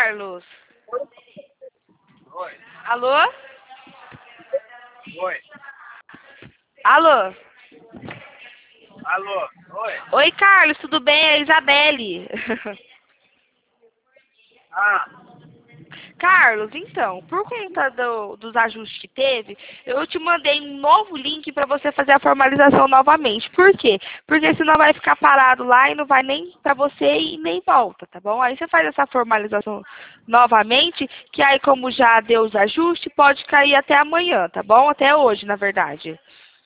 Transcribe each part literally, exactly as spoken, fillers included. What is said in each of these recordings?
Carlos? Oi. Alô? Oi. Alô? Alô. Oi. Oi, Carlos, tudo bem? É a Isabelle. Ah. Carlos, então, por conta do, dos ajustes que teve, eu te mandei um novo link para você fazer a formalização novamente. Por quê? Porque senão vai ficar parado lá e não vai nem para você e nem volta, tá bom? Aí você faz essa formalização novamente, que aí como já deu os ajustes, pode cair até amanhã, tá bom? Até hoje, na verdade.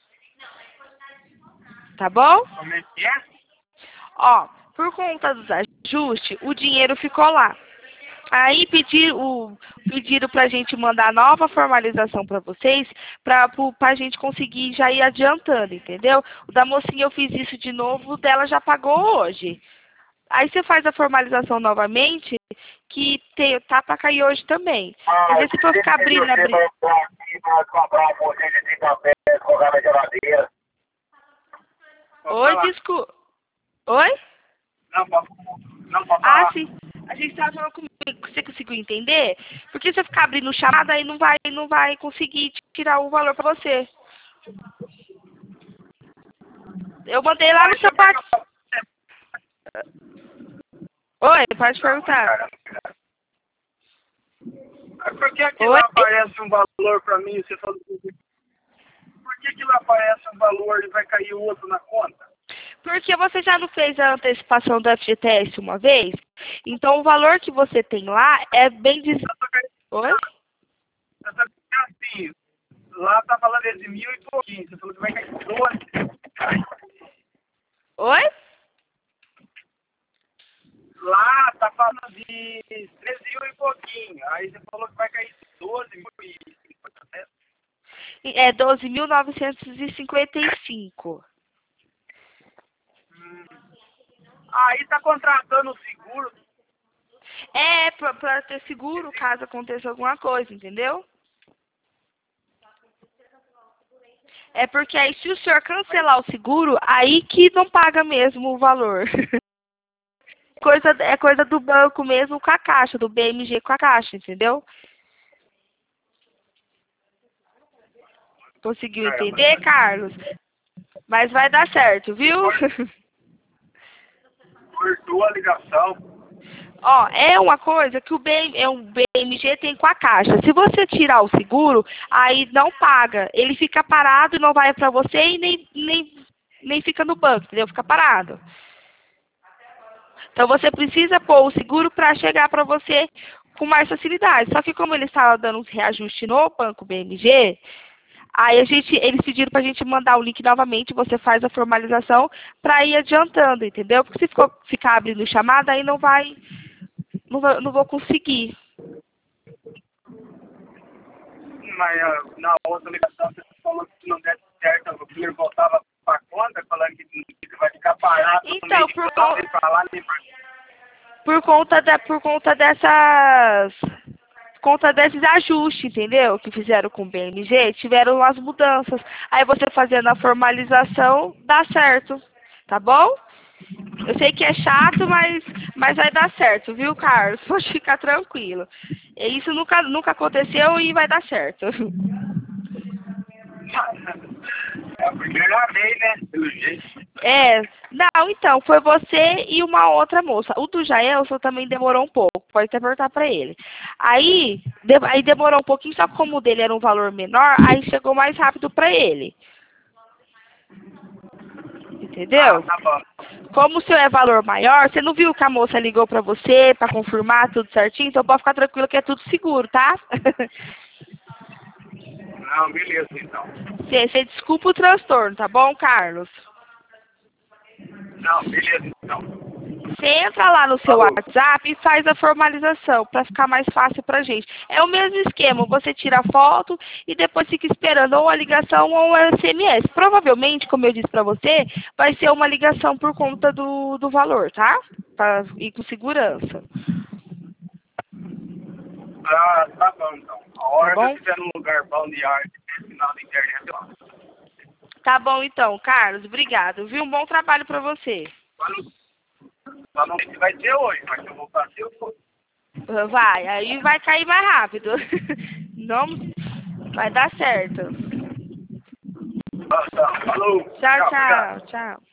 Tá bom? Como é que é? Ó, por conta dos ajustes, o dinheiro ficou lá. Aí pedir o, pediram para a gente mandar nova formalização para vocês, para a gente conseguir já ir adiantando, entendeu? O da mocinha eu fiz isso de novo, o dela já pagou hoje. Aí você faz a formalização novamente, que tem, tá para cair hoje também. Porque se for ficar abrindo, abrindo... Oi, desculpa. Oi? Não, pode, não, pode Ah, falar. sim. A gente estava falando comigo. Você conseguiu entender? Porque se eu ficar abrindo chamada, aí não vai, não vai conseguir tirar o valor para você. Eu mandei lá no seu WhatsApp. Oi, pode perguntar. Por que que Oi? lá aparece um valor para mim e você falou... Por que que lá aparece um valor e vai cair outro na conta? Porque você já não fez a antecipação do F G T S uma vez? Então o valor que você tem lá é bem... Des... Oi? Eu tô assim, lá tá falando de mil e pouquinho. Você falou que vai cair doze. Oi? Lá tá falando de treze mil e pouquinho. Aí você falou que vai cair doze mil e cinquenta. É doze mil novecentos e cinquenta e cinco. Hum. Aí tá contratando o seguro. É, pra, pra ter seguro caso aconteça alguma coisa, entendeu? É porque aí se o senhor cancelar o seguro, aí que não paga mesmo o valor. Coisa, é coisa do banco mesmo com a caixa, do B M G com a caixa, entendeu? Conseguiu entender, Carlos? Mas vai dar certo, viu? Cortou a ligação. Ó, é uma coisa que o B, é um B M G tem com a caixa. Se você tirar o seguro, aí não paga. Ele fica parado e não vai pra você e nem, nem, nem fica no banco, entendeu? Fica parado. Então você precisa pôr o seguro para chegar para você com mais facilidade. Só que como ele estava dando uns reajustes no banco B M G, aí a gente, eles pediram para a gente mandar o link novamente, você faz a formalização para ir adiantando, entendeu? Porque se ficou, ficar abrindo chamada, aí não vai, não, vai, não vou conseguir. Mas ah, na outra ligação você falou que se não desse certo, o dinheiro voltava pra conta, falando que que vai ficar parado no Então, meio de por, campo, con- nem pra lá, nem pra por conta da, por conta dessas, por conta desses ajustes, entendeu? Que fizeram com o B M G, tiveram as mudanças. Aí você fazendo a formalização, dá certo, tá bom? Eu sei que é chato, mas, mas vai dar certo, viu, Carlos? Pode ficar tranquilo. Isso nunca, nunca aconteceu e vai dar certo. É a primeira vez, né? Pelo jeito. É, não, então, foi você e uma outra moça. O do Jaelson também demorou um pouco, pode até perguntar pra ele. Aí, de, aí demorou um pouquinho, só que como o dele era um valor menor, aí chegou mais rápido pra ele. Ah, Entendeu? tá bom. Como o seu é valor maior, você não viu que a moça ligou pra você pra confirmar tudo certinho? Então pode ficar tranquilo que é tudo seguro, tá? Não, beleza, então. Você, você desculpa o transtorno, tá bom, Carlos? Não, beleza, então. Você entra lá no seu Falou. WhatsApp e faz a formalização para ficar mais fácil pra gente. É o mesmo esquema, você tira a foto e depois fica esperando ou a ligação ou o S M S. Provavelmente, como eu disse pra você, vai ser uma ligação por conta do, do valor, tá? Pra ir com segurança. Ah, tá bom, então. A hora Tá que eu bom? estiver num lugar bom de ar, que tem sinal da internet, eu Tá bom então, Carlos. Obrigado. Viu? Um bom trabalho pra você. Só não, só não sei se vai ser hoje, mas se eu vou fazer, eu vou. Vai, aí vai cair mais rápido. Não vai dar certo. Tá, tá. Falou. Tchau, obrigado. tchau, tchau.